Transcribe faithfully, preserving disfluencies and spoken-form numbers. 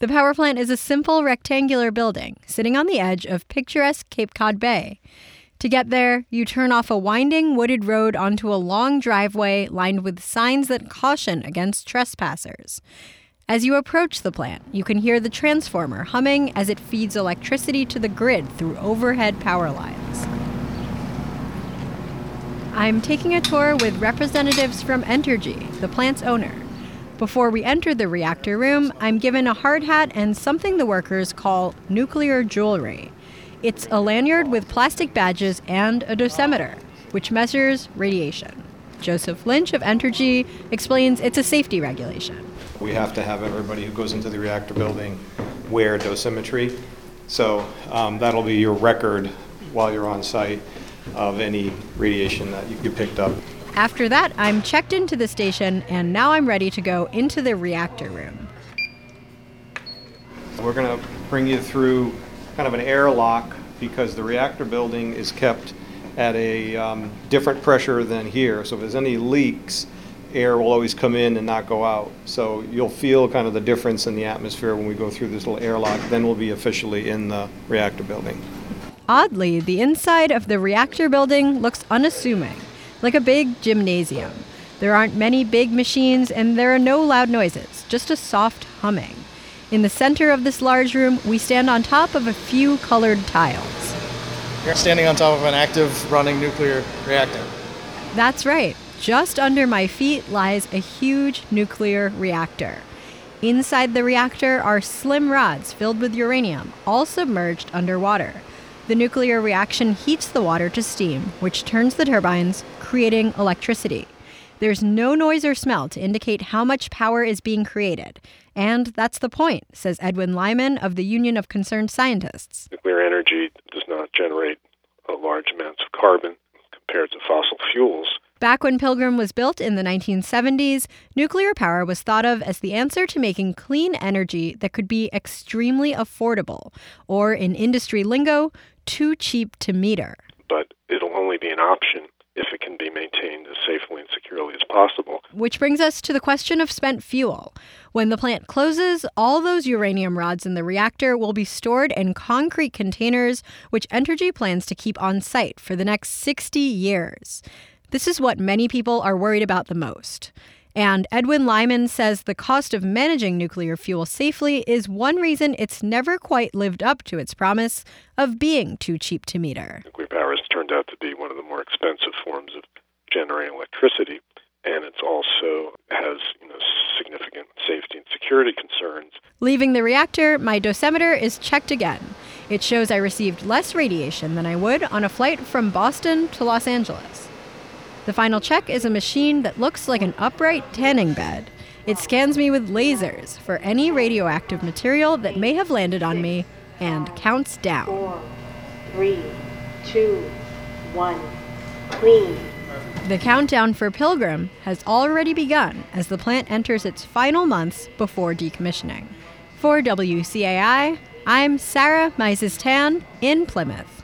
The power plant is a simple rectangular building sitting on the edge of picturesque Cape Cod Bay. To get there, you turn off a winding wooded road onto a long driveway lined with signs that caution against trespassers. As you approach the plant, you can hear the transformer humming as it feeds electricity to the grid through overhead power lines. I'm taking a tour with representatives from Entergy, the plant's owner. Before we enter the reactor room, I'm given a hard hat and something the workers call nuclear jewelry. It's a lanyard with plastic badges and a dosimeter, which measures radiation. Joseph Lynch of Entergy explains it's a safety regulation. We have to have everybody who goes into the reactor building wear dosimetry. So um, that'll be your record while you're on site of any radiation that you picked up. After that, I'm checked into the station, and now I'm ready to go into the reactor room. We're going to bring you through kind of an airlock because the reactor building is kept at a um, different pressure than here. So if there's any leaks, air will always come in and not go out. So you'll feel kind of the difference in the atmosphere when we go through this little airlock. Then we'll be officially in the reactor building. Oddly, the inside of the reactor building looks unassuming, like a big gymnasium. There aren't many big machines and there are no loud noises, just a soft humming. In the center of this large room, we stand on top of a few colored tiles. You're standing on top of an active running nuclear reactor. That's right. Just under my feet lies a huge nuclear reactor. Inside the reactor are slim rods filled with uranium, all submerged underwater. The nuclear reaction heats the water to steam, which turns the turbines, creating electricity. There's no noise or smell to indicate how much power is being created. And that's the point, says Edwin Lyman of the Union of Concerned Scientists. Nuclear energy does not generate a large amounts of carbon compared to fossil fuels. Back when Pilgrim was built in the nineteen seventies, nuclear power was thought of as the answer to making clean energy that could be extremely affordable, or in industry lingo, too cheap to meter. But it'll only be an option if it can be maintained as safely and securely as possible. Which brings us to the question of spent fuel. When the plant closes, all those uranium rods in the reactor will be stored in concrete containers, which Entergy plans to keep on site for the next sixty years. This is what many people are worried about the most. And Edwin Lyman says the cost of managing nuclear fuel safely is one reason it's never quite lived up to its promise of being too cheap to meter. Nuclear power has turned out to be one of the more expensive forms of generating electricity, and it also has, you know, significant safety and security concerns. Leaving the reactor, my dosimeter is checked again. It shows I received less radiation than I would on a flight from Boston to Los Angeles. The final check is a machine that looks like an upright tanning bed. It scans me with lasers for any radioactive material that may have landed on me and counts down. Four, three, two, one, clean. The countdown for Pilgrim has already begun as the plant enters its final months before decommissioning. For W C A I, I'm Sarah Mises-Tan in Plymouth.